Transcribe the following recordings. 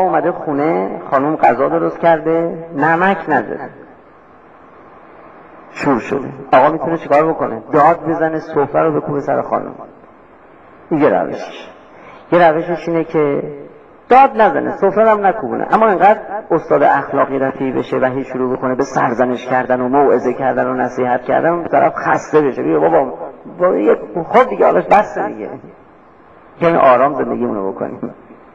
اومده خونه، خانم غذا درست کرده، نمک نداره، شور شده. آقا میتونه چیکار بکنه؟ داد بزنه، سفره رو بکوبه سر خانم. یه روشش. یه روشش اینه که داد نزنه، سفره هم نکوبونه، اما اینقدر استاد اخلاقی رفیع بشه و هی شروع بکنه به سرزنش کردن و موعظه کردن و نصیحت کردن، اون طرف خسته بشه، بگه بابا خود دیگه حالش بسته دیگه، یعنی آرام زندگیمونو بکنیم.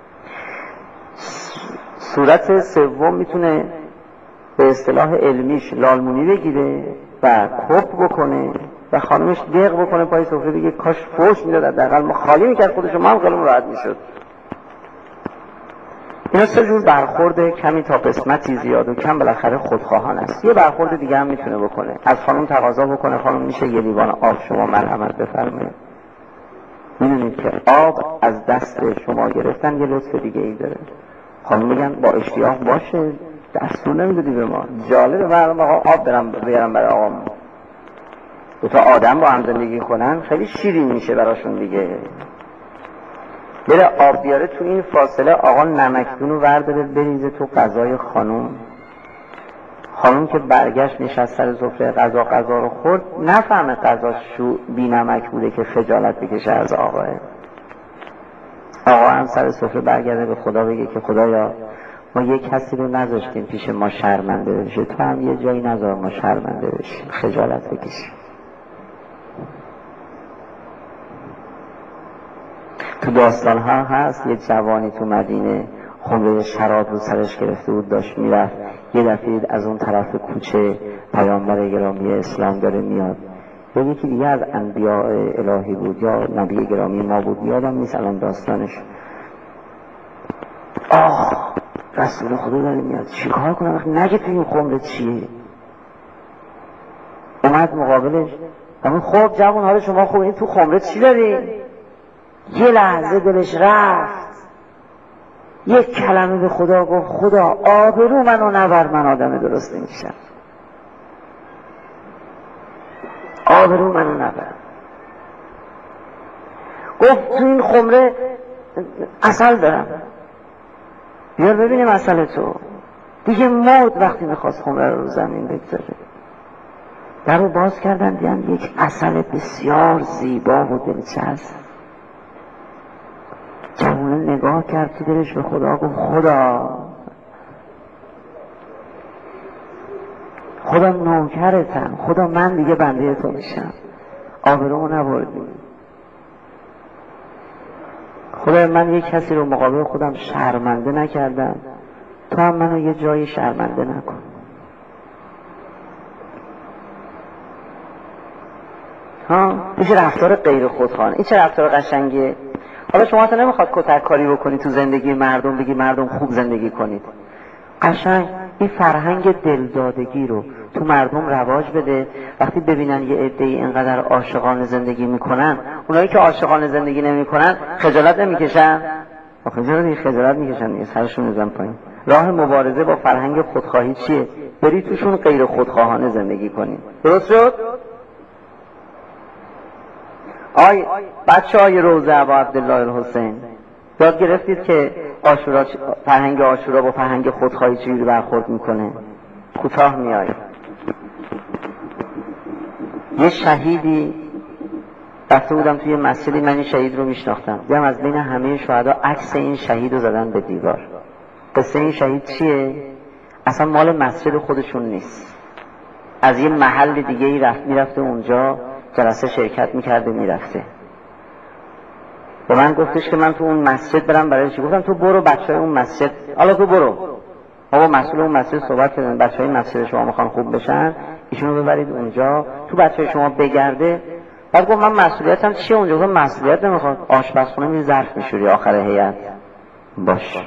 صورت سوم میتونه به اصطلاح علمیش لالمونی بگیره و کپ بکنه و خانمش دق بکنه پای سفره، بگه کاش فوش میداد، حداقل ما خالی میکرد خودشو، ما هم خیالمون راحت میشد. اینا سه جور برخورد کمی تا قسمتی زیاد و کم بالاخره خودخواهان است. یه برخورد دیگه هم میتونه بکنه، از خانم تقاضا بکنه خانم میشه یه لیوان آب شما مرحمت بفرمایید. میدونید که آب از دست شما گرفتن یه لطف دیگه ای داره. خانم میگن با اشتیاق باشه، دستور نمیدادی به ما. جالبه مردم آب بیارم برای آقام. دو تا آدم با هم زندگی کنن خیلی شیرین میشه براشون دیگه. بره آب بیاره، تو این فاصله آقا نمکدون رو ورداره بریزه تو غذای خانم. خانم که برگشت نشست سر سفره غذا رو خورد، نفهمه غذاش بی نمک بوده که خجالت بکشه از آقاه. آقا هم سر سفره برگرده به خدا بگه که خدایا ما یک کسی رو نذاشتیم پیش ما شرمنده بشه، تو هم یه جایی نذار ما شرمنده بشیم، خجالت بکشیم. تو داستان ها هست یه جوانی تو مدینه خمره شراب رو سرش گرفته بود، داشت میرفت، یه دفعه از اون طرف کوچه پیامبر گرامی اسلام داره میاد، یا یکی دیگه از انبیاء الهی بود یا نبی گرامی ما بود، یادم نیست الان داستانش. رسول خدا داره میاد، چی کار کنم نگه تو این خمره چیه؟ اومد مقابلش، اما خب جوان حال شما خوب، این تو خمره چی داری؟ یه لحظه دلش رفت، یک کلمه به خدا گفت خدا آبرو منو نبر، من آدم درست نمیشم، آبرو منو نبر. گفت تو این خمره عسل دارم، بیار ببینیم عسل تو. دیگه مرد وقتی میخواست خمره رو زمین بگذاره. در رو باز کردن دیدن یک عسل بسیار زیبا و دلچسب. جوانه نگاه کرد تو دلش به خدا گفت خدا نوکرتم، خدا من دیگه بنده تو میشم، آبرومو نبردی. خدا من یک کسی رو مقابل خودم شرمنده نکردم، تو هم منو یه جایی شرمنده نکن. میشه رفتار غیر خودخواهانه. این چه رفتار قشنگیه. حالا شما اصلا نمیخواد کتک کاری بکنید تو زندگی مردم، بگی مردم خوب زندگی کنید. قشنگ این فرهنگ دلدادگی رو تو مردم رواج بده. وقتی ببینن یه عده‌ای اینقدر عاشقانه زندگی میکنن، اونایی که عاشقانه زندگی نمیکنن خجالت نمیکشن؟ خجالت میکشن دیگه، سرشون میزن پایین. راه مبارزه با فرهنگ خودخواهی چیه؟ بری توشون غیر خودخواهانه زندگی کنید. درست شد؟ بچه‌های روضه ابا عبدالله الحسین یاد گرفتید که فرهنگ عاشورا با فرهنگ خودخواهی چجوری برخورد میکنه؟ کوتاه میای. یه شهیدی رفته بودم توی مسجدی، من این شهید رو میشناختم، دیدم از بین همه شهدا عکس این شهید رو زدن به دیوار. قصه این شهید چیه؟ اصلا مال مسجد خودشون نیست، از یه محل دیگه ای میرفته اونجا جلسه شرکت میکرده میرفته. به من گفتش که من تو اون مسجد برم برای چی؟ گفتم تو برو بچهای اون مسجد، حالا تو برو بابا مسئول اون مسجد صحبت کردن، بچهای مسجد شما میخوان خوب بشن، ایشونو ببرید اونجا، تو بچهای شما بگرده. بعد گفت من مسئولیتم چیه اونجا؟ گفتم مسئولیت نمیخواد، آشپزخونه میری ظرف میشوری آخر هیئت. باش.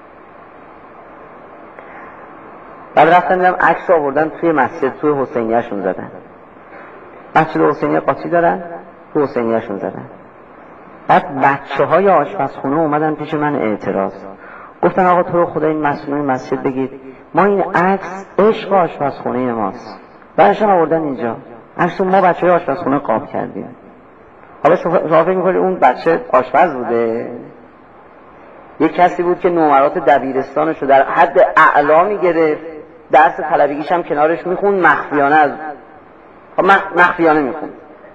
بعد رفتن دیدم عکس آوردن توی مسجد، توی حسینیه‌شون زدن. مسجد حسینیه قاطی دارن، تو حسینیه‌شون زدن. بعد بچه‌های آشپزخونه اومدن پیش من اعتراض. گفتن آقا تو رو خدا این مسئول مسجد بگید ما این عکس عشق آشپزخونه ماست. بعدشون آوردن اینجا. عکس ما بچه‌های آشپزخونه قاب کردیم. حالا شما فکر می‌کنید اون بچه آشپز بوده؟ یک کسی بود که نمرات دبیرستانش رو در حد اعلا میگرفت، درس طلبگیش هم کنارش میخوند، مخفیانه میخوند.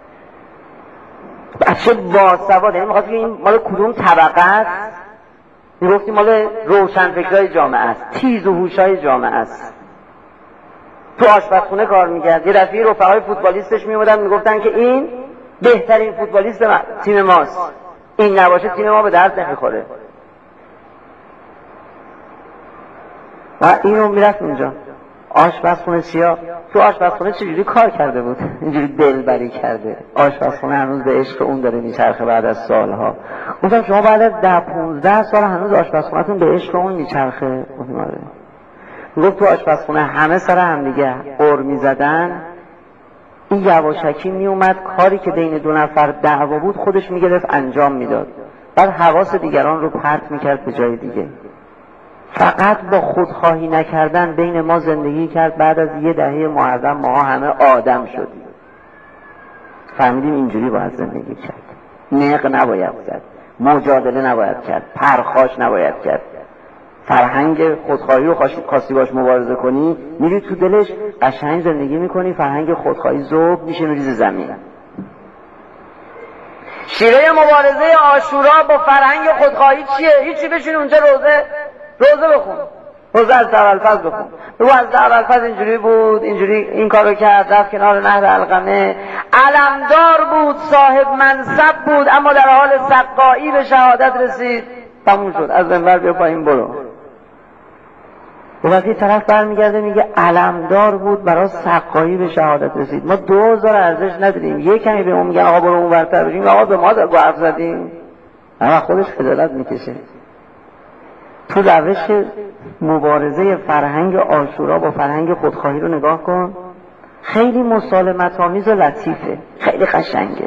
بچه باسواد، یعنی میخواست که این مال کدوم طبقه است؟ میگفتیم مال روشنفکرای جامعه است، تیز و هوشای جامعه است. تو آشپزخونه کار میکرد. یه دفعه رفقای فوتبالیستش میومدن میگفتن که این بهترین فوتبالیست تیم ماست، این نباشه تیم ما به درد نمیخوره. و اینو میرفت اونجا آشپزخونه چیا؟ تو آشپزخونه چجوری کار کرده بود؟ اینجوری دلبری کرده. آشپزخونه هنوز به عشق اون داره میچرخه بعد از سالها. گفتم شما بعد از 10-15 سال هنوز آشپزخونه‌تون به عشق اون میچرخه؟ گفت تو آشپزخونه همه سر هم دیگه قر میزدن، این یواشکی میومد کاری که بین دو نفر دعوا بود خودش میگرفت انجام میداد، بعد حواس دیگران رو پرت میکرد به جای دیگه. فقط با خودخواهی نکردن بین ما زندگی کرد. بعد از یه دهه معظم ما همه آدم شدیم، فهمیدیم اینجوری باید زندگی کرد. نق نباید زد، مجادله نباید کرد، پرخاش نباید کرد. فرهنگ خودخواهی رو خواستی باش مبارزه کنی، میری تو دلش قشنگ زندگی میکنی، فرهنگ خودخواهی ذوب میشه میریزه زمین. شیوه مبارزه عاشورا با فرهنگ خودخواهی چیه؟ هیچی، بشین اونجا روزه بخون، روزه از اولفضل بخون. رو از اولفضل اینجوری بود، اینجوری این کارو کرد، رفت کنار نهر علقمه، علمدار بود، صاحب منصب بود، اما در حال سقایی به شهادت رسید. تموم شد، از منبر بیا پایین برو. وقتی طرف برمیگرده میگه علمدار بود برای سقایی به شهادت رسید. ما 2000 ارزش نداریم، یه کمی به اون میگن آقا برو اون ورتر بشیم، آقا به ما حرف زدیم، اما خودش خجالت میکشه. تو روش مبارزه فرهنگ عاشورا با فرهنگ خودخواهی رو نگاه کن، خیلی مسالمت آمیز و لطیفه، خیلی قشنگه.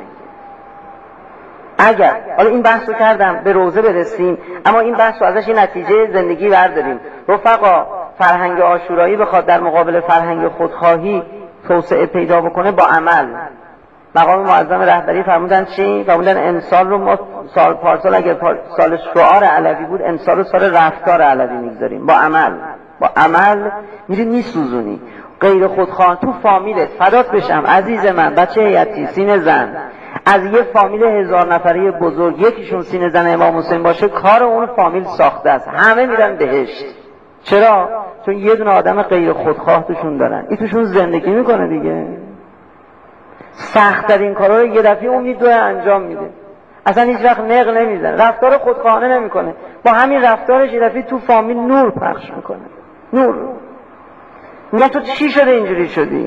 اگر حالا این بحث رو کردم به روزه برسیم، اما این بحث رو ازش نتیجه زندگی برداریم. رفقا، فرهنگ عاشورایی بخواد در مقابل فرهنگ خودخواهی توسعه پیدا بکنه با عمل. مقام معظم رهبری فرمودن چی؟ فرمودن امسال رو ما سال پارسال اگر سال شعار علوی بود، امسال رو سال رفتار علوی میگذاریم. با عمل میری میسوزونی. غیر خودخواه تو فامیلت فدات بشم عزیز من، بچه هیئتی سینه زن، از یه فامیل 1000 نفره بزرگ یکیشون سینه زن امام حسین باشه، کار اون فامیل ساخته است، همه میرن بهشت. چرا؟ چون یه دونه آدم غیر خودخواه توشون دارن، این توشون زندگی میکنه دیگه. سخت ترین کارا رو یه دفعه اون میدوه انجام میده، اصلا هیچ وقت نق نمیزنه، رفتار خودخواهانه نمیکنه، با همین رفتارش یه دفعه تو فامیل نور پخش میکنه. نور. میگن تو چی شده اینجوری شدی؟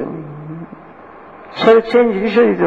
چه اینجوری شدی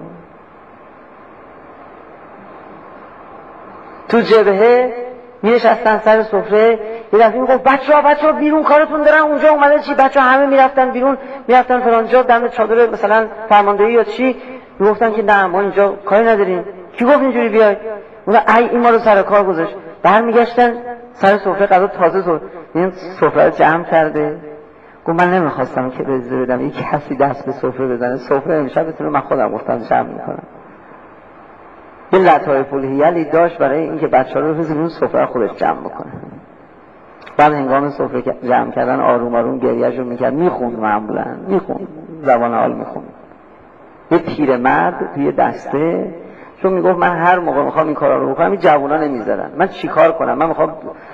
تو جبهه میرشستن سر سفره، یه دفعه میگفت بچه‌ها بیرون کارتون دارن، اونجا اومده چی؟ بچه‌ها همه میرفتن بیرون، میرفتن فلان جا دم چادر مثلا فرماندهی یا چی، میگفتن که نه ما اینجا کاری نداریم. کی گفت اینجوری بیای؟ اون این ما رو سر کار گذاشت. برمیگشتن سر سفره، غذا تازه این سفره جمع کرده. گفت من نمیخواستم که بزه بدم یک کسی دست به سفره بزنه، سفره امشب بتونه من خودم گفتم جمع میکنم. یه لطایف الحیلی داشت برای اینکه بچه‌ها رو بزنه سفره خودش جمع بکنه. بعد هنگام سفره جمع کردن آروم آروم گریه‌شو میکرد، میخوند معمولا، میخوند زبان حال میخوند. یه پیرمرد توی دسته، چون میگفت من هر موقع میخوام این کارا رو بکنم این جوونا نمیذارن، من چیکار کنم؟ من میخوام